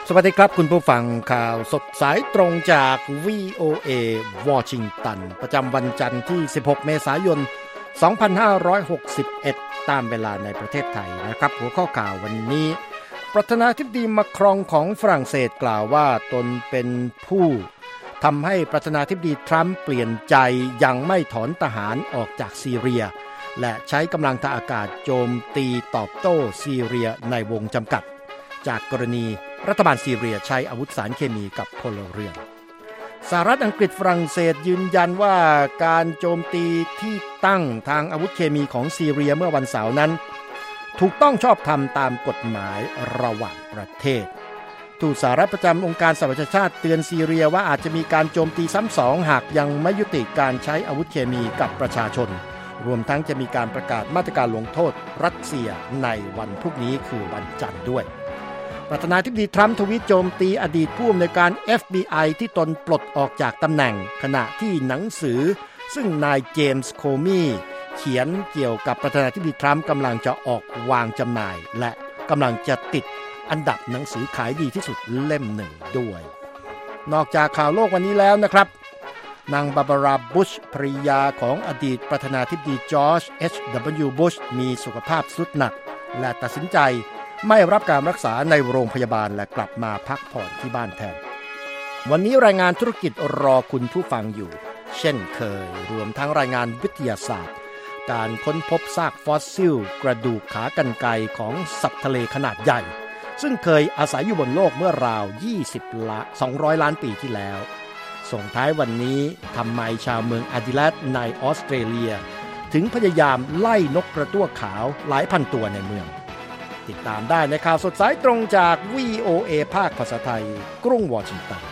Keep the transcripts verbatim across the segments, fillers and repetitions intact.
สวัสดีครับคุณผู้ฟังข่าวสดสายตรงจาก วี โอ เอ วอชิงตันประจำวันจันทร์ที่สิบหกเมษายนสองพันห้าร้อยหกสิบเอ็ดตามเวลาในประเทศไทยนะครับหัวข้อข่าววันนี้ประธานาธิบดีมาครองของฝรั่งเศสกล่าวว่าตนเป็นผู้ทำให้ประธานาธิบดีทรัมป์เปลี่ยนใจยังไม่ถอนทหารออกจากซีเรียและใช้กำลังทางอากาศโจมตีตอบโต้ซีเรียในวงจำกัดจากกรณีรัฐบาลซีเรียใช้อาวุธสารเคมีกับพลเรือนสหรัฐอังกฤษฝรั่งเศสยืนยันว่าการโจมตีที่ตั้งทางอาวุธเคมีของซีเรียเมื่อวันเสาร์นั้นถูกต้องชอบธรรมตามกฎหมายระหว่างประเทศทูตสหรัฐประจำองค์การสหประชาชาติเตือนซีเรียว่าอาจจะมีการโจมตีซ้ำสองหากยังไม่ยุติการใช้อาวุธเคมีกับประชาชนรวมทั้งจะมีการประกาศมาตรการลงโทษรัสเซียในวันพรุ่งนี้คือวันจันทร์ด้วยประธานาธิบดีทรัมป์ทวีตโจมตีอดีตผู้อำนวยการ เอฟ บี ไอ ที่ตนปลดออกจากตำแหน่งขณะที่หนังสือซึ่งนายเจมส์โคมีเขียนเกี่ยวกับประธานาธิบดีทรัมป์กำลังจะออกวางจำหน่ายและกำลังจะติดอันดับหนังสือขายดีที่สุดเล่มหนึ่งด้วยนอกจากข่าวโลกวันนี้แล้วนะครับนางบาบาราบุชภริยาของอดีตประธานาธิบดีจอร์จ เอช ดับเบิลยู บุชมีสุขภาพทรุดหนักและตัดสินใจไม่รับการรักษาในโรงพยาบาลและกลับมาพักผ่อนที่บ้านแทนวันนี้รายงานธุรกิจรอคุณผู้ฟังอยู่เช่นเคยรวมทั้งรายงานวิทยาศาสตร์การค้นพบซากฟอสซิลกระดูกขากรรไกรของสัตว์ทะเลขนาดใหญ่ซึ่งเคยอาศัยอยู่บนโลกเมื่อราวยี่สิบล้านสองร้อยล้านปีที่แล้วส่งท้ายวันนี้ทำไมชาวเมืองอาดิเลดในออสเตรเลียถึงพยายามไล่นกกระตั้วขาวหลายพันตัวในเมืองติดตามได้ในข่าวสดสายตรงจาก วี โอ เอ ภาคภาษาไทยกรุงวอชิงตัน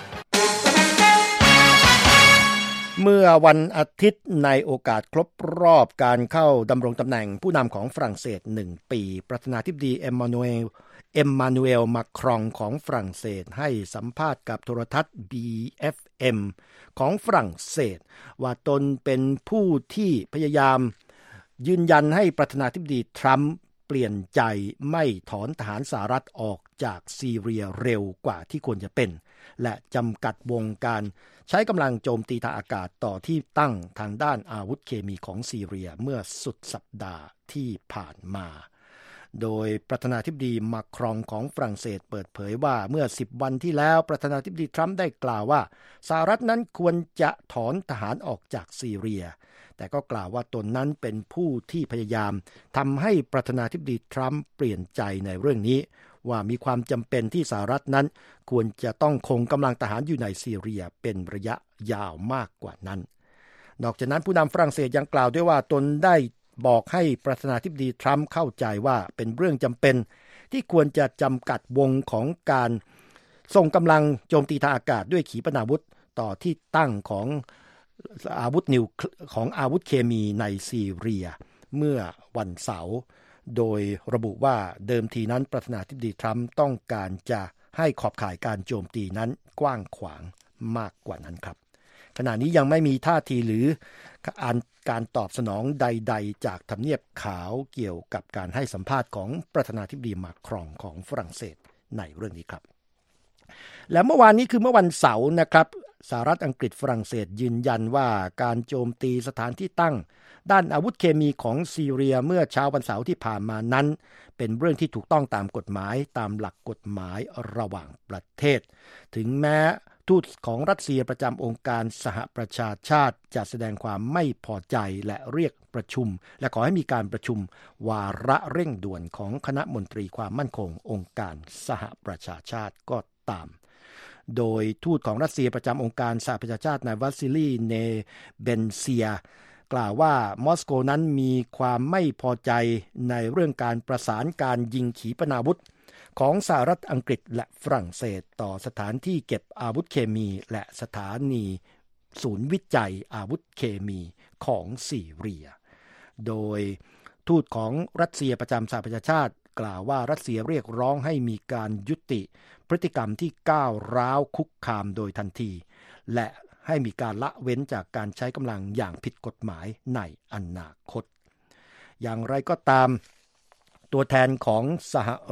เมื่อวันอาทิตย์ในโอกาสครบรอบการเข้าดำรงตำแหน่งผู้นำของฝรั่งเศสหนึ่งปีประธานาธิบดีเอ็มมานูเอลเอ็มมานูเอลมาครองของฝรั่งเศสให้สัมภาษณ์กับโทรทัศน์ บี เอฟ เอ็ม ของฝรั่งเศสว่าตนเป็นผู้ที่พยายามยืนยันให้ประธานาธิบดีทรัมป์เปลี่ยนใจไม่ถอนทหารสหรัฐออกจากซีเรียเร็วกว่าที่ควรจะเป็นและจำกัดวงการใช้กำลังโจมตีทางอากาศต่อที่ตั้งทางด้านอาวุธเคมีของซีเรียเมื่อสุดสัปดาห์ที่ผ่านมาโดยประธานาธิบดีมาครองของฝรั่งเศสเปิดเผยว่าเมื่อสิบวันที่แล้วประธานาธิบดีทรัมป์ได้กล่าวว่าสหรัฐนั้นควรจะถอนทหารออกจากซีเรียแต่ก็กล่าวว่าตนนั้นเป็นผู้ที่พยายามทำให้ประธานาธิบดีทรัมป์เปลี่ยนใจในเรื่องนี้ว่ามีความจำเป็นที่สหรัฐนั้นควรจะต้องคงกำลังทหารอยู่ในซีเรียเป็นระยะยาวมากกว่านั้นนอกจากนั้นผู้นำฝรั่งเศสยังกล่าวด้วยว่าตนได้บอกให้ประธานาธิบดีทรัมป์เข้าใจว่าเป็นเรื่องจำเป็นที่ควรจะจำกัดวงของการส่งกำลังโจมตีทางอากาศด้วยขีปนาวุธต่อที่ตั้งของอาวุธนิวของอาวุธเคมีในซีเรียเมื่อวันเสาร์โดยระบุว่าเดิมทีนั้นประธานาธิบดีทรัมป์ต้องการจะให้ขอบข่ายการโจมตีนั้นกว้างขวางมากกว่านั้นครับขณะนี้ยังไม่มีท่าทีหรือการตอบสนองใดๆจากทำเนียบขาวเกี่ยวกับการให้สัมภาษณ์ของประธานาธิบดีมาครองของฝรั่งเศสในเรื่องนี้ครับและเมื่อวานนี้คือเมื่อวันเสาร์นะครับสหรัฐอังกฤษฝรั่งเศสยืนยันว่าการโจมตีสถานที่ตั้งด้านอาวุธเคมีของซีเรียเมื่อเช้าวันเสาร์ที่ผ่านมานั้นเป็นเรื่องที่ถูกต้องตามกฎหมายตามหลักกฎหมายระหว่างประเทศถึงแม้ทูตของรัสเซียประจำองค์การสหประชาชาติจะแสดงความไม่พอใจและเรียกประชุมและขอให้มีการประชุมวาระเร่งด่วนของคณะมนตรีความมั่นคงองค์การสหประชาชาติก็ตามโดยทูตของรัสเซียประจำองค์การสหประชาชาตินายวัสซิลีเนเบนเซียกล่าวว่ามอสโกนั้นมีความไม่พอใจในเรื่องการประสานการยิงขีปนาวุธของสหรัฐอังกฤษและฝรั่งเศสต่อสถานที่เก็บอาวุธเคมีและสถานีศูนย์วิจัยอาวุธเคมีของซีเรียโดยทูตของรัสเซียประจำสหประชาชาติกล่าวว่ารัสเซียเรียกร้องให้มีการยุติพฤติกรรมที่ก้าวร้าวคุกคามโดยทันทีและให้มีการละเว้นจากการใช้กำลังอย่างผิดกฎหมายในอนาคตอย่างไรก็ตามตัวแทนของสหรัฐ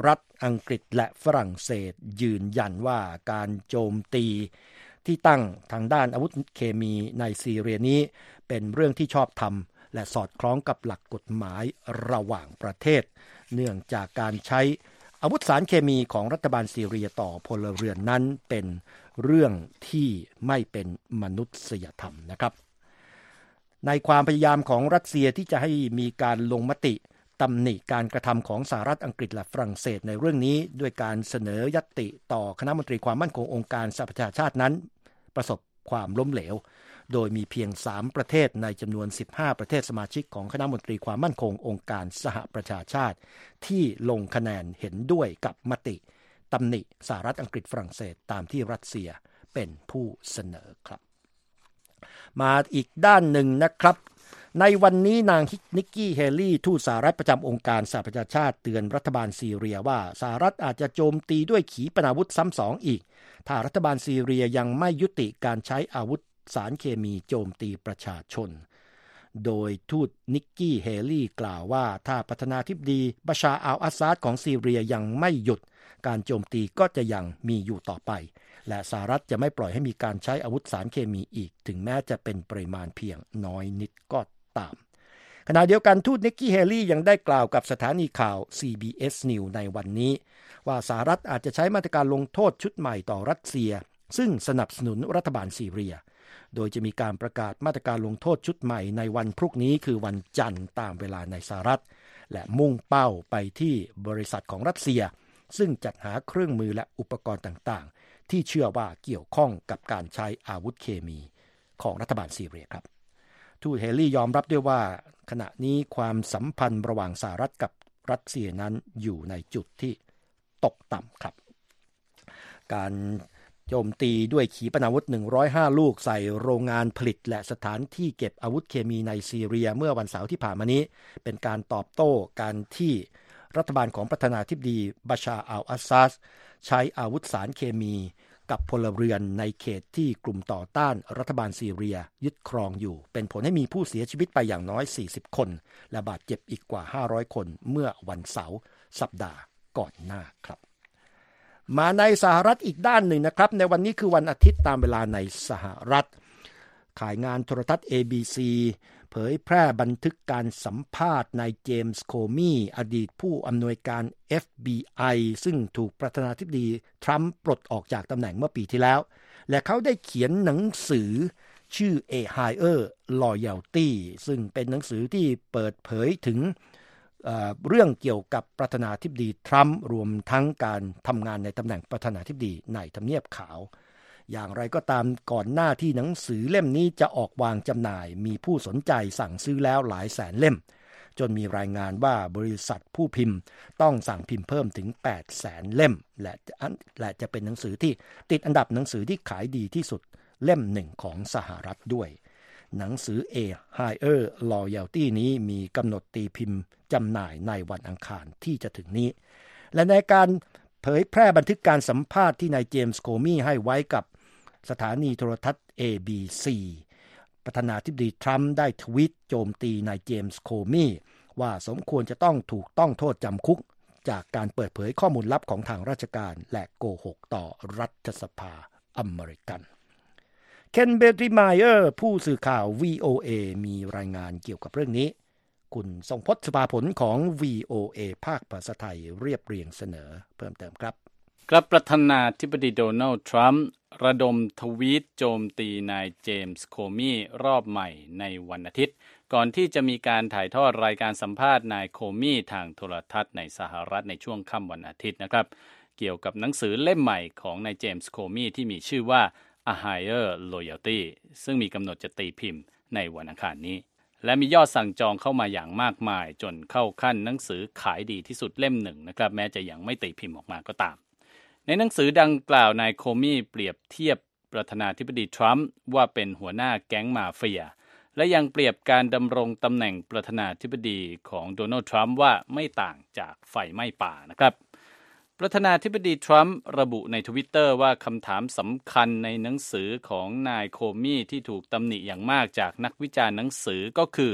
อังกฤษและฝรั่งเศสยืนยันว่าการโจมตีที่ตั้งทางด้านอาวุธเคมีในซีเรียนี้เป็นเรื่องที่ชอบธรรมและสอดคล้องกับหลักกฎหมายระหว่างประเทศเนื่องจากการใช้อาวุธสารเคมีของรัฐบาลซีเรียต่อพลเรือนนั้นเป็นเรื่องที่ไม่เป็นมนุษยธรรมนะครับในความพยายามของรัสเซียที่จะให้มีการลงมติตำหนิการกระทำของสหรัฐอังกฤษและฝรั่งเศสในเรื่องนี้ด้วยการเสนอญัตติต่อคณะมนตรีความมั่นคงองค์การสหประชาชาตินั้นประสบความล้มเหลวโดยมีเพียงสามประเทศในจำนวนสิบห้าประเทศสมาชิกของคณะมนตรีความมั่นคงองค์การสหประชาชาติที่ลงคะแนนเห็นด้วยกับมติตำหนิสหรัฐอังกฤษฝรั่งเศสตามที่รัสเซียเป็นผู้เสนอครับมาอีกด้านหนึ่งนะครับในวันนี้นางนิกกี้เฮลี่ทูตสหรัฐประจำองค์การสหประชาชาติเตือนรัฐบาลซีเรียว่าสหรัฐอาจจะโจมตีด้วยขีปนาวุธซ้ำสองอีกถ้ารัฐบาลซีเรียยังไม่ยุติการใช้อาวุธสารเคมีโจมตีประชาชนโดยทูตนิกกี้เฮลี่กล่าวว่าถ้าประธานาธิบดีบัชาร์อัลอาซาดของซีเรียยังไม่หยุดการโจมตีก็จะยังมีอยู่ต่อไปและสหรัฐจะไม่ปล่อยให้มีการใช้อาวุธสารเคมีอีกถึงแม้จะเป็นปริมาณเพียงน้อยนิดก็ตามขณะเดียวกันทูตนิกกี้เฮลี่ยังได้กล่าวกับสถานีข่าว ซี บี เอส News ในวันนี้ว่าสหรัฐอาจจะใช้มาตรการลงโทษชุดใหม่ต่อรัสเซียซึ่งสนับสนุนรัฐบาลซีเรียโดยจะมีการประกาศมาตรการลงโทษชุดใหม่ในวันพรุ่งนี้คือวันจันทร์ตามเวลาในสหรัฐและมุ่งเป้าไปที่บริษัทของรัสเซียซึ่งจัดหาเครื่องมือและอุปกรณ์ต่างๆที่เชื่อว่าเกี่ยวข้องกับการใช้อาวุธเคมีของรัฐบาลซีเรียครับทูตเฮลี่ยอมรับด้วยว่าขณะนี้ความสัมพันธ์ระหว่างสหรัฐกับรัสเซียนั้นอยู่ในจุดที่ตกต่ำครับการโจมตีด้วยขีปนาวุธหนึ่งร้อยห้าลูกใส่โรงงานผลิตและสถานที่เก็บอาวุธเคมีในซีเรียเมื่อวันเสาร์ที่ผ่านมานี้เป็นการตอบโต้การที่รัฐบาลของประธานาธิบดีบัชาร์อัลอาซาดใช้อาวุธสารเคมีกับพลเรือนในเขตที่กลุ่มต่อต้านรัฐบาลซีเรียยึดครองอยู่เป็นผลให้มีผู้เสียชีวิตไปอย่างน้อยสี่สิบคนและบาดเจ็บอีกกว่าห้าร้อยคนเมื่อวันเสาร์สัปดาห์ก่อนหน้าครับมาในสหรัฐอีกด้านหนึ่งนะครับในวันนี้คือวันอาทิตย์ตามเวลาในสหรัฐข่ายงานโทรทัศน์ เอ บี ซี เผยแพร่บันทึกการสัมภาษณ์นายเจมส์โคมี่อดีตผู้อำนวยการ เอฟ บี ไอ ซึ่งถูกประธานาธิบดีทรัมป์ปลดออกจากตำแหน่งเมื่อปีที่แล้วและเขาได้เขียนหนังสือชื่อ A Higher Loyalty ซึ่งเป็นหนังสือที่เปิดเผยถึงเอ่อเรื่องเกี่ยวกับประธานาธิบดีทรัมป์รวมทั้งการทำงานในตำแหน่งประธานาธิบดีในทำเนียบขาวอย่างไรก็ตามก่อนหน้าที่หนังสือเล่มนี้จะออกวางจำหน่ายมีผู้สนใจสั่งซื้อแล้วหลายแสนเล่มจนมีรายงานว่าบริษัทผู้พิมพ์ต้องสั่งพิมพ์เพิ่มถึงแปดแสนเล่มและและจะเป็นหนังสือที่ติดอันดับหนังสือที่ขายดีที่สุดเล่มหนึ่งของสหรัฐด้วยหนังสือ A Higher Loyalty นี้มีกำหนดตีพิมพ์จำหน่ายในวันอังคารที่จะถึงนี้และในการเผยแพร่บันทึกการสัมภาษณ์ที่นายเจมส์โคมี่ให้ไว้กับสถานีโทรทัศน์ เอ บี ซี ประธานาธิบดีทรัมป์ได้ทวีตโจมตีนายเจมส์โคมี่ว่าสมควรจะต้องถูกต้องโทษจำคุกจากการเปิดเผยข้อมูลลับของทางราชการและโกหกต่อรัฐสภาอเมริกันเคนเบตรีไมเออร์ผู้สื่อข่าว วี โอ เอ มีรายงานเกี่ยวกับเรื่องนี้คุณทรงพจน์ สุภาผลของ วี โอ เอ ภาคภาษาไทยเรียบเรียงเสนอเพิ่มเติมครับครับประธานาธิบดีโดนัลด์ทรัมป์ระดมทวีตโจมตีนายเจมส์โคมี่รอบใหม่ในวันอาทิตย์ก่อนที่จะมีการถ่ายทอดรายการสัมภาษณ์นายโคมี่ทางโทรทัศน์ในสหรัฐในช่วงค่ำวันอาทิตย์นะครับเกี่ยวกับหนังสือเล่มใหม่ของนายเจมส์โคมี่ที่มีชื่อว่า A Higher Loyalty ซึ่งมีกำหนดจะตีพิมพ์ในวันอังคารนี้และมียอดสั่งจองเข้ามาอย่างมากมายจนเข้าขั้นหนังสือขายดีที่สุดเล่มหนึ่งนะครับแม้จะยังไม่ตีพิมพ์ออกมาก็ตามในหนังสือดังกล่าวนายโคมี่เปรียบเทียบประธานาธิบดีทรัมป์ว่าเป็นหัวหน้าแก๊งมาเฟียและยังเปรียบการดำรงตำแหน่งประธานาธิบดีของโดนัลด์ทรัมป์ว่าไม่ต่างจากไฟไหม้ป่านะครับประธานาธิบดีทรัมป์ระบุใน Twitter ว่าคำถามสำคัญในหนังสือของนายโคมี่ที่ถูกตำหนิอย่างมากจากนักวิจารณ์หนังสือก็คือ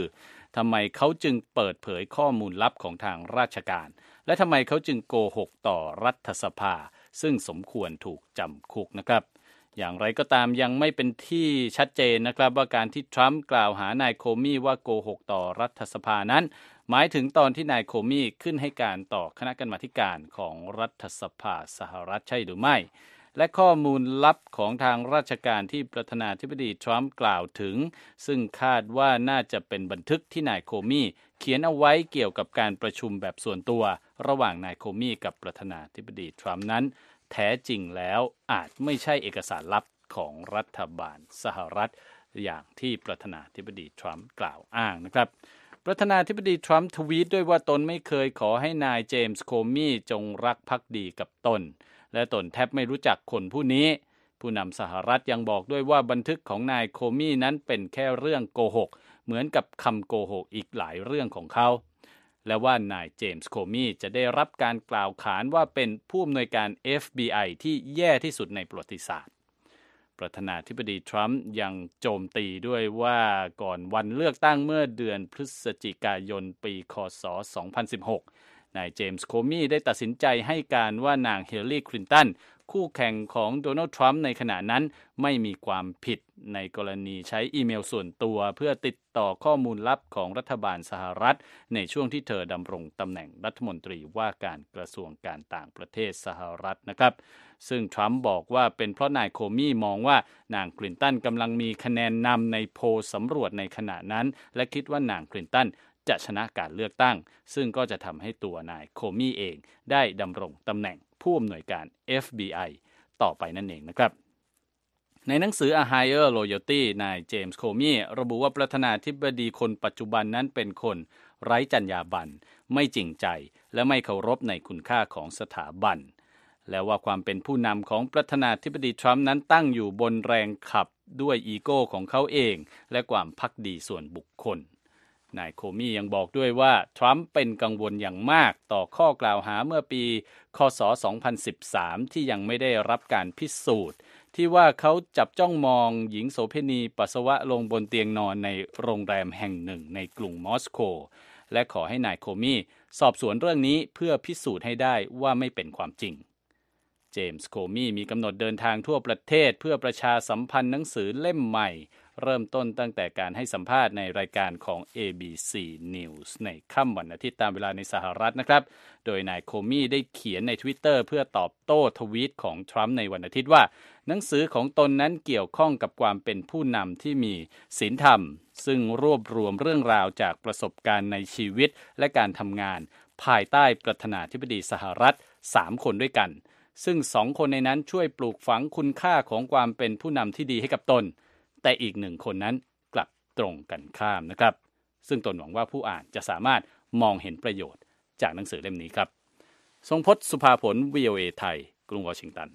ทำไมเขาจึงเปิดเผยข้อมูลลับของทางราชการและทำไมเขาจึงโกหกต่อรัฐสภาซึ่งสมควรถูกจำคุกนะครับอย่างไรก็ตามยังไม่เป็นที่ชัดเจนนะครับว่าการที่ทรัมป์กล่าวหานายโคมี่ว่าโกหกต่อรัฐสภานั้นหมายถึงตอนที่นายโคมี่ขึ้นให้การต่อคณะกรรมาธิการของรัฐสภาสหรัฐใช่หรือไม่และข้อมูลลับของทางราชการที่ประธานาธิบดีทรัมป์กล่าวถึงซึ่งคาดว่าน่าจะเป็นบันทึกที่นายโคมี่เขียนเอาไว้เกี่ยวกับการประชุมแบบส่วนตัวระหว่างนายโคมี่กับประธานาธิบดีทรัมป์นั้นแท้จริงแล้วอาจไม่ใช่เอกสารลับของรัฐบาลสหรัฐอย่างที่ประธานาธิบดีทรัมป์กล่าวอ้างนะครับประธานาธิบดีทรัมป์ทวีตด้วยว่าตนไม่เคยขอให้นายเจมส์โคมี่จงรักภักดีกับตนและตนแทบไม่รู้จักคนผู้นี้ผู้นำสหรัฐยังบอกด้วยว่าบันทึกของนายโคมี่นั้นเป็นแค่เรื่องโกหกเหมือนกับคำโกหกอีกหลายเรื่องของเขาและว่านายเจมส์โคมี่จะได้รับการกล่าวขานว่าเป็นผู้อำนวยการ เอฟ บี ไอ ที่แย่ที่สุดในประวัติศาสตร์ประธานาธิบดีทรัมป์ยังโจมตีด้วยว่าก่อนวันเลือกตั้งเมื่อเดือนพฤศจิกายนปีค.ศ. สองพันสิบหกนายเจมส์โคมี่ได้ตัดสินใจให้การว่านางเฮเลรีคลินตันคู่แข่งของโดนัลด์ทรัมป์ในขณะนั้นไม่มีความผิดในกรณีใช้อีเมลส่วนตัวเพื่อติดต่อข้อมูลลับของรัฐบาลสหรัฐในช่วงที่เธอดำรงตำแหน่งรัฐมนตรีว่าการกระทรวงการต่างประเทศสหรัฐนะครับซึ่งทรัมป์บอกว่าเป็นเพราะนายโคมี่มองว่านางคลินตันกำลังมีคะแนนนำในโพลสำรวจในขณะนั้นและคิดว่านางคลินตันจะชนะการเลือกตั้งซึ่งก็จะทำให้ตัวนายโคมี่เองได้ดำรงตำแหน่งผู้อำนวยการ เอฟ บี ไอ ต่อไปนั่นเองนะครับในหนังสือ A Higher Loyalty นายเจมส์โคมี่ระบุว่าประธานาธิบดีคนปัจจุบันนั้นเป็นคนไร้จรรยาบรรณไม่จริงใจและไม่เคารพในคุณค่าของสถาบันและว่าความเป็นผู้นำของประธานาธิบดีทรัมป์นั้นตั้งอยู่บนแรงขับด้วยอีโก้ของเขาเองและความภักดีส่วนบุคคลนายโคมี่ยังบอกด้วยว่าทรัมป์เป็นกังวลอย่างมากต่อข้อกล่าวหาเมื่อปีค.ศ. สองพันสิบสามที่ยังไม่ได้รับการพิสูจน์ที่ว่าเขาจับจ้องมองหญิงโสเภณีปัสสาวะลงบนเตียงนอนในโรงแรมแห่งหนึ่งในกรุงมอสโกและขอให้นายโคมี่สอบสวนเรื่องนี้เพื่อพิสูจน์ให้ได้ว่าไม่เป็นความจริงเจมส์โคมี่มีกำหนดเดินทางทั่วประเทศเพื่อประชาสัมพันธ์หนังสือเล่มใหม่เริ่มต้นตั้งแต่การให้สัมภาษณ์ในรายการของ เอ บี ซี News ในค่ำวันอาทิตย์ตามเวลาในสหรัฐนะครับโดยนายโคมี่ได้เขียนใน Twitter เพื่อตอบโต้ทวีตของทรัมป์ในวันอาทิตย์ว่าหนังสือของตนนั้นเกี่ยวข้องกับความเป็นผู้นำที่มีศีลธรรมซึ่งรวบรวมเรื่องราวจากประสบการณ์ในชีวิตและการทำงานภายใต้ประธานาธิบดีสหรัฐสามคนด้วยกันซึ่งสองคนในนั้นช่วยปลูกฝังคุณค่าของความเป็นผู้นำที่ดีให้กับตนแต่อีกหนึ่งคนนั้นกลับตรงกันข้ามนะครับซึ่งตนหวังว่าผู้อ่านจะสามารถมองเห็นประโยชน์จากหนังสือเล่มนี้ครับทรงพจน์สุภาผล วี โอ เอ ไทยกรุงวอชิงตัน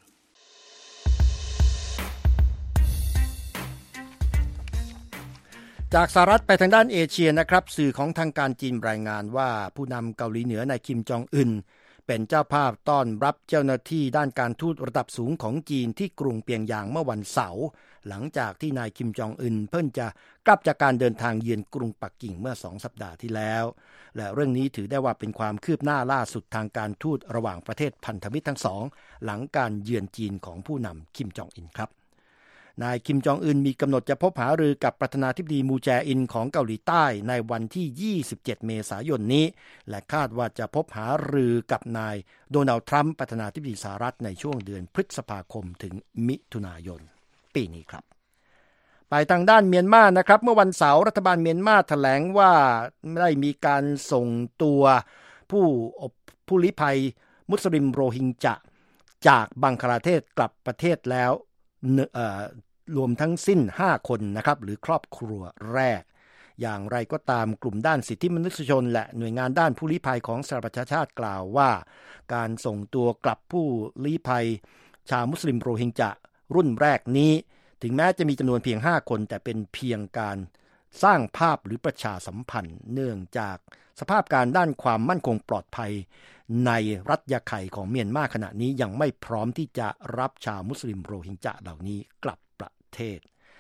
จากสหรัฐไปทางด้านเอเชียนะครับสื่อของทางการจีนรายงานว่าผู้นำเกาหลีเหนือนายคิมจองอึนเป็นเจ้าภาพต้อนรับเจ้าหน้าที่ด้านการทูตระดับสูงของจีนที่กรุงเปียงยางเมื่อวันเสาร์หลังจากที่นายคิมจองอึนเพิ่งจะกลับจากการเดินทางเยือนกรุงปักกิ่งเมื่อสองสัปดาห์ที่แล้วและเรื่องนี้ถือได้ว่าเป็นความคืบหน้าล่าสุดทางการทูตระหว่างประเทศพันธมิตรทั้งสองหลังการเยือนจีนของผู้นำคิมจองอึนครับนายคิมจองอึนมีกำหนดจะพบหารือกับประธานาธิบดีมูแจอินของเกาหลีใต้ในวันที่ยี่สิบเจ็ดเมษายนนี้และคาดว่าจะพบหารือกับนายโดนัลด์ทรัมป์ประธานาธิบดีสหรัฐในช่วงเดือนพฤษภาคมถึงมิถุนายนปีนี้ครับไปทางด้านเมียนมานะครับเมื่อวันเสาร์รัฐบาลเมียนมาแถลงว่าได้มีการส่งตัวผู้ผู้ลี้ภัยมุสลิมโรฮิงญะจากบังคลาเทศกลับประเทศแล้วรวมทั้งสิ้นห้าคนนะครับหรือครอบครัวแรกอย่างไรก็ตามกลุ่มด้านสิทธิมนุษยชนและหน่วยงานด้านผู้ลี้ภัยของสหประชาชาติกล่าวว่าการส่งตัวกลับผู้ลี้ภัยชาวมุสลิมโรฮิงญะรุ่นแรกนี้ถึงแม้จะมีจำนวนเพียงห้าคนแต่เป็นเพียงการสร้างภาพหรือประชาสัมพันธ์เนื่องจากสภาพการด้านความมั่นคงปลอดภัยในรัฐยะไข่ของเมียนมาขณะนี้ยังไม่พร้อมที่จะรับชาวมุสลิมโรฮิงญะเหล่านี้กลับประเทศ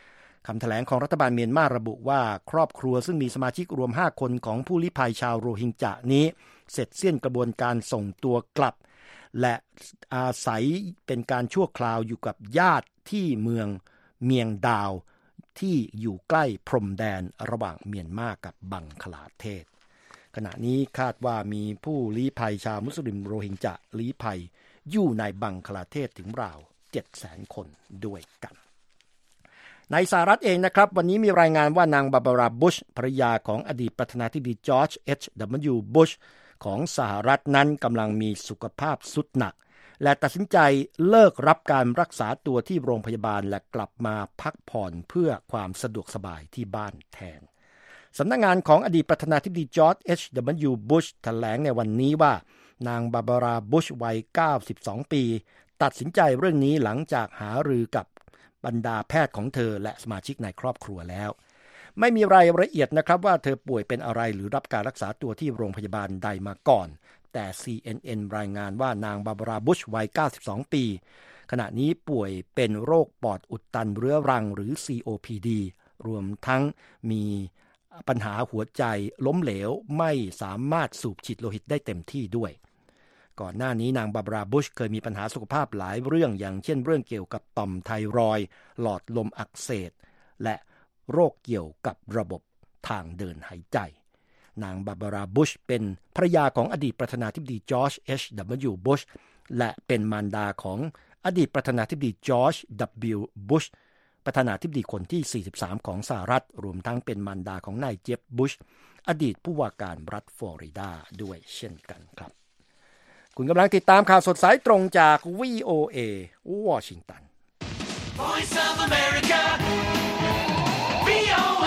คำแถลงของรัฐบาลเมียนมาระบุว่าครอบครัวซึ่งมีสมาชิกรวมห้าคนของผู้ลี้ภัยชาวโรฮิงญานี้เสร็จสิ้นกระบวนการส่งตัวกลับและอาศัยเป็นการชั่วคราวอยู่กับญาติที่เมืองเมียงดาวที่อยู่ใกล้พรมแดนระหว่างเมียนมากับบังคลาเทศขณะนี้คาดว่ามีผู้ลี้ภัยชาวมุสลิมโรฮิงญาลี้ภัยอยู่ในบังคลาเทศถึงราว เจ็ดแสน คนด้วยกันในสหรัฐเองนะครับวันนี้มีรายงานว่านางบาบาราบุชภรรยาของอดีตประธานาธิบดีจอร์จ เอช ดับเบิลยู บุชของสหรัฐนั้นกำลังมีสุขภาพทรุดหนักและตัดสินใจเลิกรับการรักษาตัวที่โรงพยาบาลและกลับมาพักผ่อนเพื่อความสะดวกสบายที่บ้านแทนสำนักงานของอดีตประธานาธิบดีจอร์จ เอช ดับเบิลยู บุชแถลงในวันนี้ว่านางบาบาราบุชวัยเก้าสิบสองปีตัดสินใจเรื่องนี้หลังจากหารือกับบรรดาแพทย์ของเธอและสมาชิกในครอบครัวแล้วไม่มีรายละเอียดนะครับว่าเธอป่วยเป็นอะไรหรือรับการรักษาตัวที่โรงพยาบาลใดมาก่อนแต่ ซี เอ็น เอ็น รายงานว่านางบาบาราบุชวัยเก้าสิบสองปีขณะนี้ป่วยเป็นโรคปอดอุดตันเรื้อรังหรือ ซี โอ พี ดี รวมทั้งมีปัญหาหัวใจล้มเหลวไม่สามารถสูบฉีดโลหิตได้เต็มที่ด้วยก่อนหน้านี้นางบาบาราบุชเคยมีปัญหาสุขภาพหลายเรื่องอย่างเช่นเรื่องเกี่ยวกับต่อมไทรอยด์หลอดลมอักเสบและโรคเกี่ยวกับระบบทางเดินหายใจนางบาบาราบุชเป็นภรรยาของอดีตประธานาธิบดีจอร์จ เอช ดับเบิลยู บุชและเป็นมารดาของอดีตประธานาธิบดีจอร์จ ดับเบิลยู บุชประธานาธิบดีคนที่สี่สิบสามของสหรัฐรวมทั้งเป็นมารดาของนายเจฟบุชอดีตผู้ว่าการรัฐฟลอริดาด้วยเช่นกันครับคุณกำลังติดตามข่าวสดสายตรงจาก วี โอ เอ วอชิงตัน Voice of America วี โอ เอ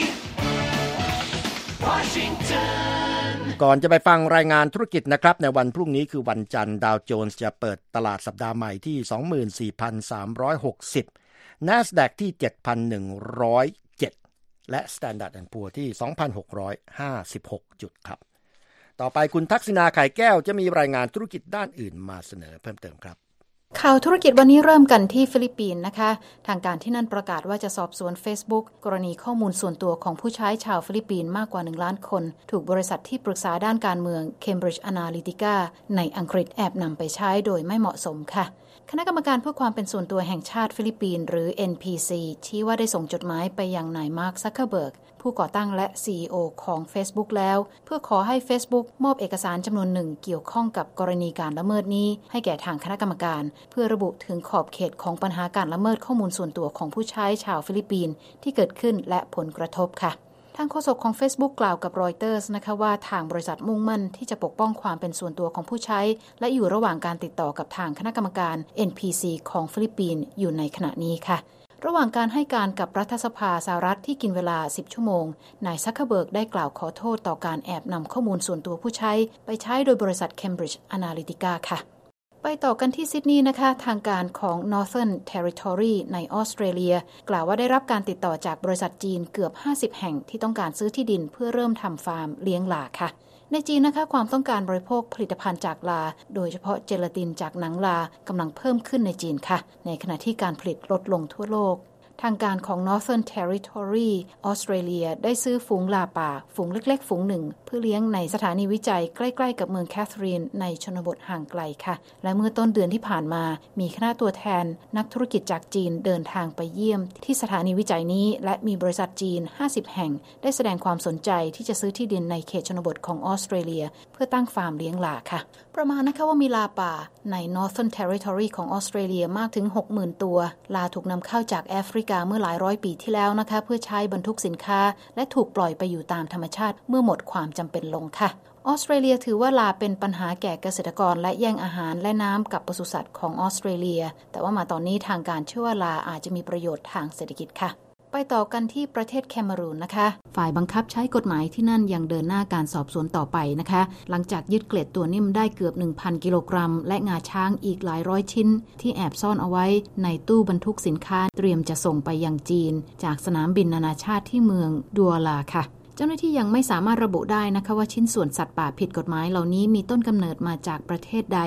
Washington ก่อนจะไปฟังรายงานธุรกิจนะครับในวันพรุ่งนี้คือวันจันทร์ดาวโจนส์จะเปิดตลาดสัปดาห์ใหม่ที่ สองหมื่นสี่พันสามร้อยหกสิบ NASDAQ ที่ เจ็ดพันหนึ่งร้อยเจ็ด และ Standard แอนด์ Poor's ที่ สองพันหกร้อยห้าสิบหก จุดครับต่อไปคุณทักษิณาไข่แก้วจะมีรายงานธุรกิจด้านอื่นมาเสนอเพิ่มเติมครับข่าวธุรกิจวันนี้เริ่มกันที่ฟิลิปปินส์นะคะทางการที่นั่นประกาศว่าจะสอบสวน Facebook กรณีข้อมูลส่วนตัวของผู้ใช้ชาวฟิลิปปินส์มากกว่าหนึ่งล้านคนถูกบริษัทที่ปรึกษาด้านการเมือง Cambridge Analytica ในอังกฤษแอบนำไปใช้โดยไม่เหมาะสมค่ะคณะกรรมการเพื่อความเป็นส่วนตัวแห่งชาติฟิลิปปินส์หรือ เอ็น พี ซี ชี้ว่าได้ส่งจดหมายไปยังนายมาร์ค ซักเคอร์เบิร์กผู้ก่อตั้งและ ซี อี โอ ของ Facebook แล้วเพื่อขอให้ Facebook มอบเอกสารจำนวนหนึ่งเกี่ยวข้องกับกรณีการละเมิดนี้ให้แก่ทางคณะกรรมการเพื่อระบุถึงขอบเขตของปัญหาการละเมิดข้อมูลส่วนตัวของผู้ใช้ชาวฟิลิปปินส์ที่เกิดขึ้นและผลกระทบค่ะทางโฆษกของ Facebook กล่าวกับรอยเตอร์สนะคะว่าทางบริษัทมุ่งมั่นที่จะปกป้องความเป็นส่วนตัวของผู้ใช้และอยู่ระหว่างการติดต่อกับทางคณะกรรมการ เอ็น พี ซี ของฟิลิปปินส์อยู่ในขณะนี้ค่ะระหว่างการให้การกับรัฐสภาสหรัฐที่กินเวลาสิบชั่วโมงนายซักเคอร์เบิร์กได้กล่าวขอโทษต่อการแอบนำข้อมูลส่วนตัวผู้ใช้ไปใช้โดยบริษัท Cambridge Analytica ค่ะไปต่อกันที่ซิดนีย์นะคะทางการของ Northern Territory ในออสเตรเลียกล่าวว่าได้รับการติดต่อจากบริษัทจีนเกือบห้าสิบแห่งที่ต้องการซื้อที่ดินเพื่อเริ่มทำฟาร์มเลี้ยงหลาค่ะในจีนนะคะความต้องการบริโภคผลิตภัณฑ์จากลาโดยเฉพาะเจลาตินจากหนังลากำลังเพิ่มขึ้นในจีนค่ะในขณะที่การผลิตลดลงทั่วโลกทางการของ Northern Territory ออสเตรเลียได้ซื้อฝูงลาป่าฝูงเล็กๆฝูงหนึ่งเพื่อเลี้ยงในสถานีวิจัยใกล้ๆกับเมืองแคทเธอรีนในชนบทห่างไกลค่ะและเมื่อต้นเดือนที่ผ่านมามีคณะตัวแทนนักธุรกิจจากจีนเดินทางไปเยี่ยมที่สถานีวิจัยนี้และมีบริษัทจีนห้าสิบแห่งได้แสดงความสนใจที่จะซื้อที่ดินในเขตชนบทของออสเตรเลียเพื่อตั้งฟาร์มเลี้ยงลาค่ะประมาณนะคะว่ามีลาป่าใน Northern Territory ของออสเตรเลียมากถึง หกหมื่น ตัวลาถูกนำเข้าจากแอฟริกาเมื่อหลายร้อยปีที่แล้วนะคะเพื่อใช้บรรทุกสินค้าและถูกปล่อยไปอยู่ตามธรรมชาติเมื่อหมดความจำเป็นลงค่ะออสเตรเลียถือว่าลาเป็นปัญหาแก่เกษตรกรและแย่งอาหารและน้ำกับปศุสัตว์ของออสเตรเลียแต่ว่ามาตอนนี้ทางการเชื่อว่าลาอาจจะมีประโยชน์ทางเศรษฐกิจค่ะไปต่อกันที่ประเทศแคเมรูนนะคะฝ่ายบังคับใช้กฎหมายที่นั่นยังเดินหน้าการสอบสวนต่อไปนะคะหลังจากยึดเกล็ดตัวนิ่มได้เกือบ หนึ่งพัน กิโลกรัมและงาช้างอีกหลายร้อยชิ้นที่แอบซ่อนเอาไว้ในตู้บรรทุกสินค้าเตรียมจะส่งไปยังจีนจากสนามบินนานาชาติที่เมืองดัวลาค่ะเจ้าหน้าที่ยังไม่สามารถระบุได้นะคะว่าชิ้นส่วนสัตว์ป่าผิดกฎหมายเหล่านี้มีต้นกำเนิดมาจากประเทศใด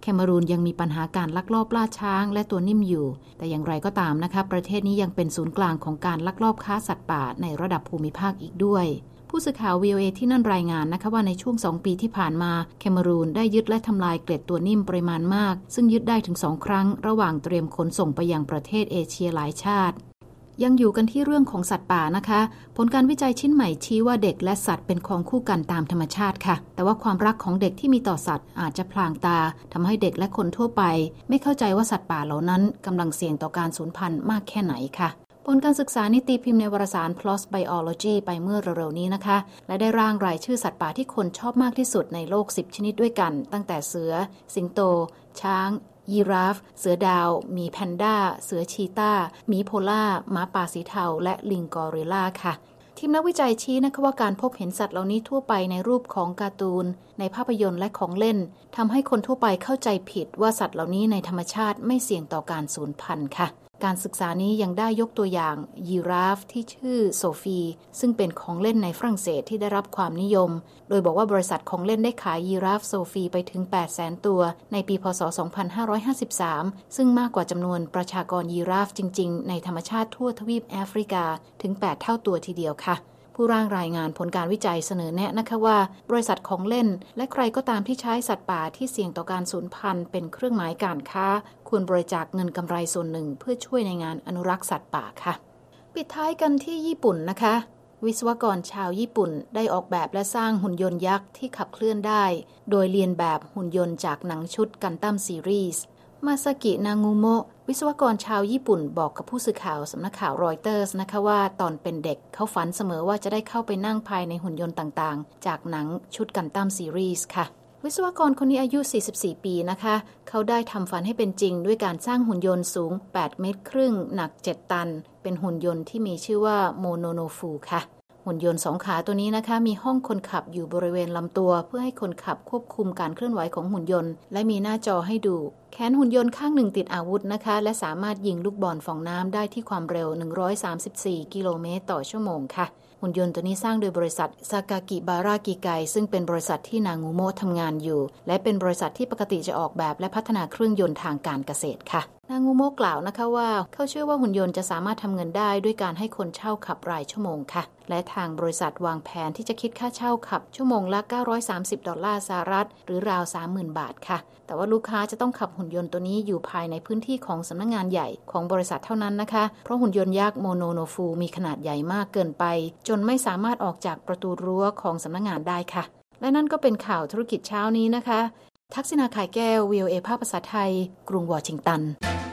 เคเมรูนยังมีปัญหาการลักลอบล่าช้างและตัวนิ่มอยู่แต่อย่างไรก็ตามนะคะประเทศนี้ยังเป็นศูนย์กลางของการลักลอบค้าสัตว์ป่าในระดับภูมิภาคอีกด้วยผู้สื่อข่าว วี โอ เอ ที่นั่นรายงานนะคะว่าในช่วงสองปีที่ผ่านมาเคเมรูนได้ยึดและทำลายเกล็ดตัวนิ่มปริมาณมากซึ่งยึดได้ถึงสองครั้งระหว่างเตรียมขนส่งไปยังประเทศเอเชียหลายชาติยังอยู่กันที่เรื่องของสัตว์ป่านะคะผลการวิจัยชิ้นใหม่ชี้ว่าเด็กและสัตว์เป็นของคู่กันตามธรรมชาติค่ะแต่ว่าความรักของเด็กที่มีต่อสัตว์อาจจะพลางตาทำให้เด็กและคนทั่วไปไม่เข้าใจว่าสัตว์ป่าเหล่านั้นกำลังเสี่ยงต่อการสูญพันธุ์มากแค่ไหนค่ะผลการศึกษานี้ตีพิมพ์ในวารสาร พี แอล โอ เอส Biology ไปเมื่อเร็วๆนี้นะคะและได้ร่างรายชื่อสัตว์ป่าที่คนชอบมากที่สุดในโลกสิบชนิดด้วยกันตั้งแต่เสือสิงโตช้างยีราฟเสือดาวหมีแพนด้าเสือชีต้าหมีโพล่าหมาป่าสีเทาและลิงกอริลลาค่ะทีมนักวิจัยชี้นะคะว่าการพบเห็นสัตว์เหล่านี้ทั่วไปในรูปของการ์ตูนในภาพยนตร์และของเล่นทำให้คนทั่วไปเข้าใจผิดว่าสัตว์เหล่านี้ในธรรมชาติไม่เสี่ยงต่อการสูญพันธุ์ค่ะการศึกษานี้ยังได้ยกตัวอย่างยีราฟที่ชื่อโซฟีซึ่งเป็นของเล่นในฝรั่งเศสที่ได้รับความนิยมโดยบอกว่าบริษัทของเล่นได้ขายยีราฟโซฟีไปถึง แปดแสน ตัวในปีพ.ศ. สองพันห้าร้อยห้าสิบสามซึ่งมากกว่าจำนวนประชากรยีราฟจริงๆในธรรมชาติทั่วทวีปแอฟริกาถึงแปดเท่าตัวทีเดียวค่ะผู้ร่างรายงานผลการวิจัยเสนอแนะนะคะว่าบริษัทของเล่นและใครก็ตามที่ใช้สัตว์ป่าที่เสี่ยงต่อการสูญพันธุ์เป็นเครื่องหมายการค้าควรบริจาคเงินกำไรส่วนหนึ่งเพื่อช่วยในงานอนุรักษ์สัตว์ป่าค่ะปิดท้ายกันที่ญี่ปุ่นนะคะวิศวกรชาวญี่ปุ่นได้ออกแบบและสร้างหุ่นยนต์ยักษ์ที่ขับเคลื่อนได้โดยเลียนแบบหุ่นยนต์จากหนังชุดกันดั้มซีรีส์มาซากินางูโมะวิศวกรชาวญี่ปุ่นบอกกับผู้สื่อข่าวสำนักข่าวรอยเตอร์สนะคะว่าตอนเป็นเด็กเขาฝันเสมอว่าจะได้เข้าไปนั่งภายในหุ่นยนต์ต่างๆจากหนังชุดกันดั้มซีรีส์ค่ะวิศวกรคนนี้อายุสี่สิบสี่ปีนะคะเขาได้ทำฝันให้เป็นจริงด้วยการสร้างหุ่นยนต์สูงแปดเมตรครึ่งหนักเจ็ดตันเป็นหุ่นยนต์ที่มีชื่อว่าโมโนโนฟูค่ะหุ่นยนต์สองขาตัวนี้นะคะมีห้องคนขับอยู่บริเวณลำตัวเพื่อให้คนขับควบคุมการเคลื่อนไหวของหุ่นยนต์และมีหน้าจอให้ดูแขนหุ่นยนต์ข้างหนึ่งติดอาวุธนะคะและสามารถยิงลูกบอลฟองน้ำได้ที่ความเร็วหนึ่งร้อยสามสิบสี่กิโลเมตรต่อชั่วโมงค่ะหุ่นยนต์ตัวนี้สร้างโดยบริษัทซากากิบารากิไกซึ่งเป็นบริษัทที่นางูโมะทำงานอยู่และเป็นบริษัทที่ปกติจะออกแบบและพัฒนาเครื่องยนต์ทางการเกษตรค่ะนางูโมะกล่าวนะคะว่าเขาเชื่อว่าหุ่นยนต์จะสามารถทำเงินได้ด้วยการให้คนเช่าขับรายชั่วโมงค่ะและทางบริษัทวางแผนที่จะคิดค่าเช่าขับชั่วโมงละเก้าร้อยสามสิบดอลลาร์สหรัฐหรือราว สามหมื่น บาทค่ะแต่ว่าลูกค้าจะต้องขับหุ่นยนต์ตัวนี้อยู่ภายในพื้นที่ของสำนักงานใหญ่ของบริษัทเท่านั้นนะคะเพราะหุ่นยนต์ยักษ์โมโนโนฟูมีขนาดใหญ่มากเกินไปจนไม่สามารถออกจากประตูรั้วของสำนักงานได้ค่ะและนั่นก็เป็นข่าวธุรกิจเช้านี้นะคะทักษิณา ข่ายแก้ว วี โอ เอ ภาคภาษาไทยกรุงวอชิงตัน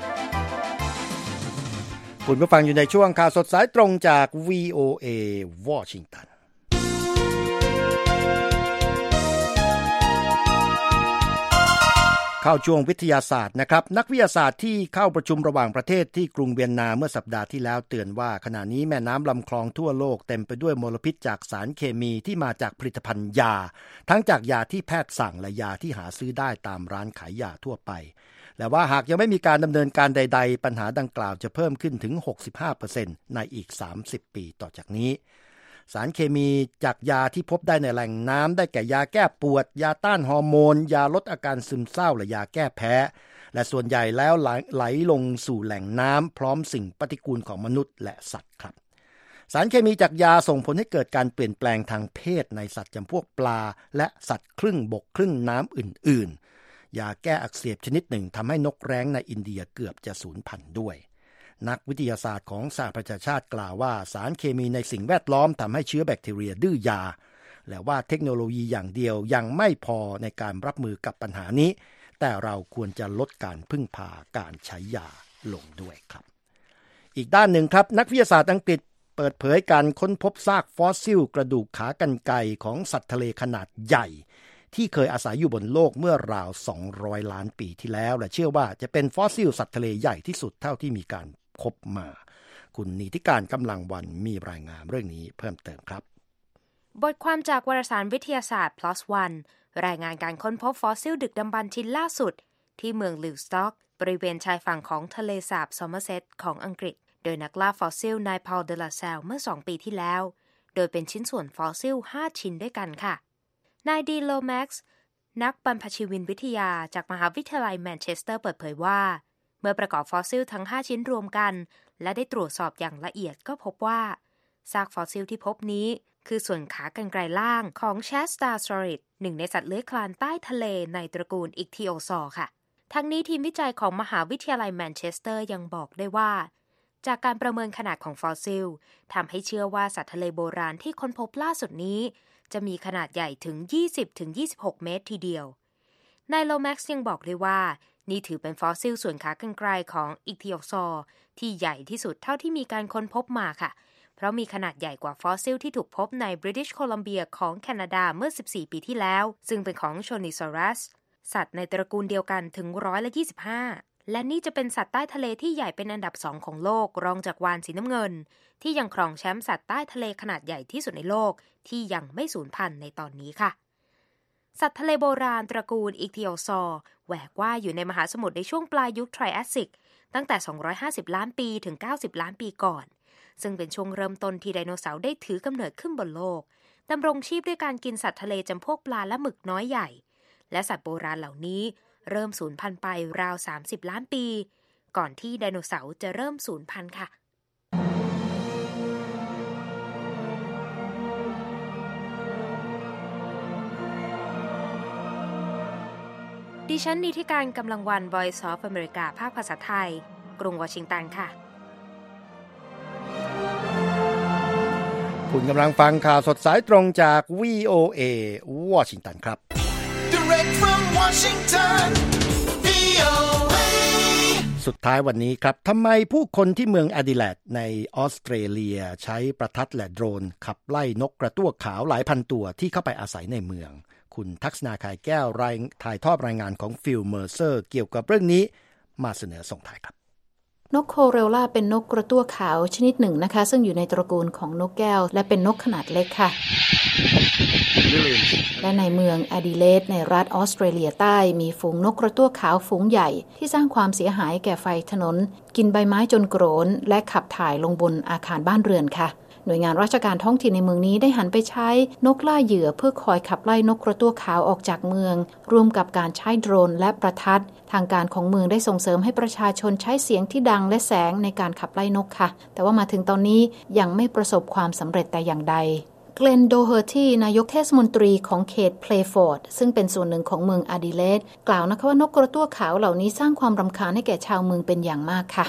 คุณผู้ฟังอยู่ในช่วงข่าวสดสายตรงจาก วี โอ เอ วอชิงตันเข้าช่วงวิทยาศาสตร์นะครับนักวิทยาศาสตร์ที่เข้าประชุมระหว่างประเทศที่กรุงเวียนนาเมื่อสัปดาห์ที่แล้วเตือนว่าขณะนี้แม่น้ำลำคลองทั่วโลกเต็มไปด้วยมลพิษจากสารเคมีที่มาจากผลิตภัณฑ์ยาทั้งจากยาที่แพทย์สั่งและยาที่หาซื้อได้ตามร้านขายยาทั่วไปและว่าหากยังไม่มีการดำเนินการใดๆปัญหาดังกล่าวจะเพิ่มขึ้นถึง หกสิบห้าเปอร์เซ็นต์ ในอีกสามสิบปีต่อจากนี้สารเคมีจากยาที่พบได้ในแหล่งน้ำได้แก่ยาแก้ปวดยาต้านฮอร์โมนยาลดอาการซึมเศร้าและยาแก้แพ้และส่วนใหญ่แล้วไหลลงสู่แหล่งน้ำพร้อมสิ่งปฏิกูลของมนุษย์และสัตว์ครับสารเคมีจากยาส่งผลให้เกิดการเปลี่ยนแปลงทางเพศในสัตว์จำพวกปลาและสัตว์ครึ่งบกครึ่งน้ำอื่นๆยาแก้อักเสบชนิดหนึ่งทำให้นกแร้งในอินเดียเกือบจะสูญพันธุ์ด้วยนักวิทยาศาสตร์ของสหประชาชาติกล่าวว่าสารเคมีในสิ่งแวดล้อมทำให้เชื้อแบคทีเรียดื้อยาและว่าเทคโนโลยีอย่างเดียวยังไม่พอในการรับมือกับปัญหานี้แต่เราควรจะลดการพึ่งพาการใช้ยาลงด้วยครับอีกด้านหนึ่งครับนักวิทยาศาสตร์อังกฤษเปิดเผยการค้นพบซากฟอสซิลกระดูกขากรรไกรของสัตว์ทะเลขนาดใหญ่ที่เคยอาศัยอยู่บนโลกเมื่อราวสองร้อยล้านปีที่แล้วและเชื่อว่าจะเป็นฟอสซิลสัตว์ทะเลใหญ่ที่สุดเท่าที่มีการพบมาคุณนิติการกำลังวันมีรายงานเรื่องนี้เพิ่มเติมครับบทความจากวารสารวิทยาศาสตร์ พี แอล โอ เอส รายงานการค้นพบฟอสซิลดึกดำบรรพ์ชิ้นล่าสุดที่เมืองลิวสต็อกบริเวณชายฝั่งของทะเลสาบซอมเมอร์เซตของอังกฤษโดยนักล่าฟอสซิลนายพอลเดลาเซลเมื่อสองปีที่แล้วโดยเป็นชิ้นส่วนฟอสซิลห้าชิ้นด้วยกันค่ะนายดีโลแม็กซ์นักบรรพชีวินวิทยาจากมหาวิทยาลัยแมนเชสเตอร์เปิดเผยว่าเมื่อประกอบฟอสซิลทั้งห้าชิ้นรวมกันและได้ตรวจสอบอย่างละเอียดก็พบว่าซากฟอสซิลที่พบนี้คือส่วนขากรรไกรล่างของ Shastosaurid หนึ่งในสัตว์เลื้อยคลานใต้ทะเลในตระกูลอิคทิโอซอร์ค่ะทั้งนี้ทีมวิจัยของมหาวิทยาลัยแมนเชสเตอร์ยังบอกได้ว่าจากการประเมินขนาดของฟอสซิลทำให้เชื่อว่าสัตว์ทะเลโบราณที่ค้นพบล่าสุดนี้จะมีขนาดใหญ่ถึง ยี่สิบถึงยี่สิบหก เมตรทีเดียวนายโลแม็กซ์ยังบอกด้วยว่านี่ถือเป็นฟอสซิลส่วนขากรรไกรของอิคทิโอซอร์ที่ใหญ่ที่สุดเท่าที่มีการค้นพบมาค่ะเพราะมีขนาดใหญ่กว่าฟอสซิลที่ถูกพบในบริติชโคลัมเบียของแคนาดาเมื่อสิบสี่ปีที่แล้วซึ่งเป็นของโชนิซอรัสสัตว์ในตระกูลเดียวกันถึงร้อยละยี่สิบห้าและนี่จะเป็นสัตว์ใต้ทะเลที่ใหญ่เป็นอันดับสองของโลกรองจากวาฬสีน้ำเงินที่ยังครองแชมป์สัตว์ใต้ทะเลขนาดใหญ่ที่สุดในโลกที่ยังไม่สูญพันธุ์ในตอนนี้ค่ะสัตว์ทะเลโบราณตระกูลอิคทิโอซอร์แหวกว่ายอยู่ในมหาสมุทรในช่วงปลายยุคไทรแอสซิกตั้งแต่สองร้อยห้าสิบล้านปีถึงเก้าสิบล้านปีก่อนซึ่งเป็นช่วงเริ่มต้นที่ไดโนเสาร์ได้ถือกำเนิดขึ้นบนโลกดำรงชีพด้วยการกินสัตว์ทะเลจำพวกปลาและหมึกน้อยใหญ่และสัตว์โบราณเหล่านี้เริ่มสูญพันธุ์ไปราวสามสิบล้านปีก่อนที่ไดโนเสาร์จะเริ่มสูญพันธุ์ค่ะดิฉันนิติการกำลังวัน Voice of America ภาคภาษาไทยกรุงวอชิงตันค่ะคุณกำลังฟังข่าวสดสายตรงจาก วี โอ เอ วอชิงตันครับ Direct from Washington วี โอ เอสุดท้ายวันนี้ครับทำไมผู้คนที่เมืองแอดิเลดในออสเตรเลียใช้ประทัดและโดรนขับไล่นกกระตั้วขาวหลายพันตัวที่เข้าไปอาศัยในเมืองคุณทักษณา ข่ายแก้วรายถ่ายทอดรายงานของฟิลเมอร์เซอร์เกี่ยวกับเรื่องนี้มาเสนอส่งท้ายครับนกโคเรลล่าเป็นนกกระตั้วขาวชนิดหนึ่งนะคะซึ่งอยู่ในตระกูลของนกแก้วและเป็นนกขนาดเล็กค่ะและในเมืองแอดิเลดในรัฐออสเตรเลียใต้มีฝูงนกกระตั้วขาวฝูงใหญ่ที่สร้างความเสียหายแก่ไฟถนนกินใบไม้จนโกรนและขับถ่ายลงบนอาคารบ้านเรือนค่ะหน่วยงานราชการท้องถิ่นในเมืองนี้ได้หันไปใช้นกล่าเหยื่อเพื่อคอยขับไล่นกกระตั้วขาวออกจากเมืองร่วมกับการใช้โดรนและประทัดทางการของเมืองได้ส่งเสริมให้ประชาชนใช้เสียงที่ดังและแสงในการขับไล่นกค่ะแต่ว่ามาถึงตอนนี้ยังไม่ประสบความสำเร็จแต่อย่างใดเกลนโดเฮอร์ตี้นายกเทศมนตรีของเขตเพลย์ฟอร์ดซึ่งเป็นส่วนหนึ่งของเมืองอดิเลดกล่าวนะคะว่านกกระตั้วขาวเหล่านี้สร้างความรำคาญให้แก่ชาวเมืองเป็นอย่างมากค่ะ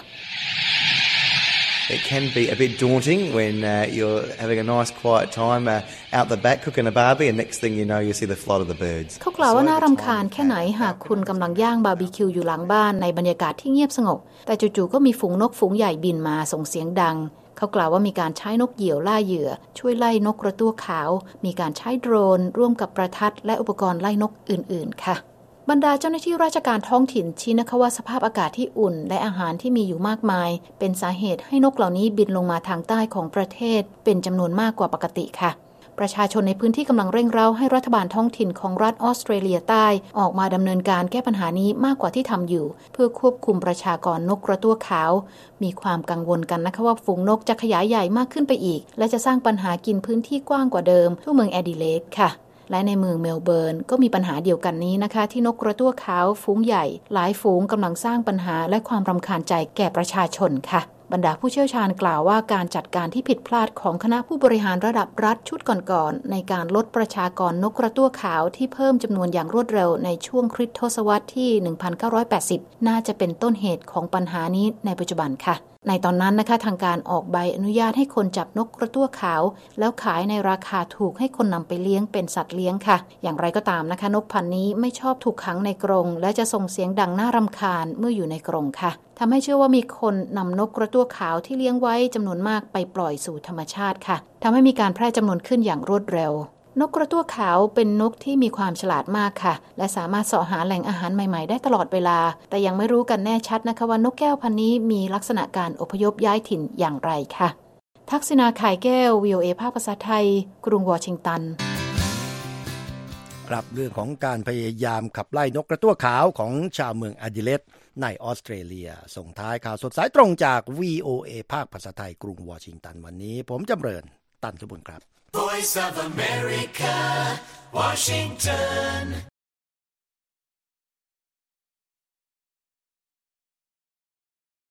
It can be a bit daunting when uh, you're having a nice quiet time uh, out the back cooking a barbie and next thing you know you see the flight of the birds เขากล่าวว่าน่ารำคาญแค่ไหนหากคุณกำลังย่างบาร์บีคิวอยู่หลังบ้านในบรรยากาศที่เงียบสงบแต่จู่ๆก็มีฝูงนกฝูงใหญ่บินมาส่งเสียงดังเขากล่าวว่ามีการใช้นกเหยี่ยวล่าเหยื่อช่วยไล่นกกระตั้วขาวมีการใช้โดรนร่วมกับประทัดและอุปกรณ์ไล่นกอื่นๆค่ะบรรดาเจ้าหน้าที่ราชการท้องถิ่นชี้นะคะว่าสภาพอากาศที่อุ่นและอาหารที่มีอยู่มากมายเป็นสาเหตุให้นกเหล่านี้บินลงมาทางใต้ของประเทศเป็นจำนวนมากกว่าปกติค่ะประชาชนในพื้นที่กำลังเร่งเร้าให้รัฐบาลท้องถิ่นของรัฐออสเตรเลียใต้ออกมาดำเนินการแก้ปัญหานี้มากกว่าที่ทำอยู่เพื่อควบคุมประชากรนกกระตั้วขาวมีความกังวลกันนะคะว่าฝูงนกจะขยายใหญ่มากขึ้นไปอีกและจะสร้างปัญหากินพื้นที่กว้างกว่าเดิมทั่วเมืองแอดิเลดค่ะและในเมืองเมลเบิร์นก็มีปัญหาเดียวกันนี้นะคะที่นกกระตั้วขาวฝูงใหญ่หลายฝูงกำลังสร้างปัญหาและความรำคาญใจแก่ประชาชนค่ะบรรดาผู้เชี่ยวชาญกล่าวว่าการจัดการที่ผิดพลาดของคณะผู้บริหารระดับรัฐชุดก่อนๆในการลดประชากรนกกระตั้วขาวที่เพิ่มจำนวนอย่างรวดเร็วในช่วงคริสตศตวรรษที่ หนึ่งพันเก้าร้อยแปดสิบ น่าจะเป็นต้นเหตุของปัญหานี้ในปัจจุบันค่ะในตอนนั้นนะคะทางการออกใบอนุญาตให้คนจับนกกระตั้วขาวแล้วขายในราคาถูกให้คนนำไปเลี้ยงเป็นสัตว์เลี้ยงค่ะอย่างไรก็ตามนะคะนกพันธุ์นี้ไม่ชอบถูกขังในกรงและจะส่งเสียงดังน่ารำคาญเมื่ออยู่ในกรงค่ะทำให้เชื่อว่ามีคนนำนกกระตั้วขาวที่เลี้ยงไว้จำนวนมากไปปล่อยสู่ธรรมชาติค่ะทำให้มีการแพร่จำนวนขึ้นอย่างรวดเร็วนกกระตั้วขาวเป็นนกที่มีความฉลาดมากค่ะและสามารถเสาะหาแหล่งอาหารใหม่ๆได้ตลอดเวลาแต่ยังไม่รู้กันแน่ชัดนะคะว่านกแก้วพันธุ์นี้มีลักษณะการอพยพย้ายถิ่นอย่างไรค่ะทักษิณา ข่ายแก้ว วี โอ เอ ภาคภาษาไทยกรุงวอชิงตันครับเรื่องของการพยายามขับไล่นกกระตั้วขาวของชาวเมืองแอดิเลดในออสเตรเลียส่งท้ายข่าวสดสายตรงจาก วี โอ เอ ภาคภาษาไทยกรุงวอชิงตันวันนี้ผมจำเริญตันสมบูรณ์ครับ Voice of America, Washington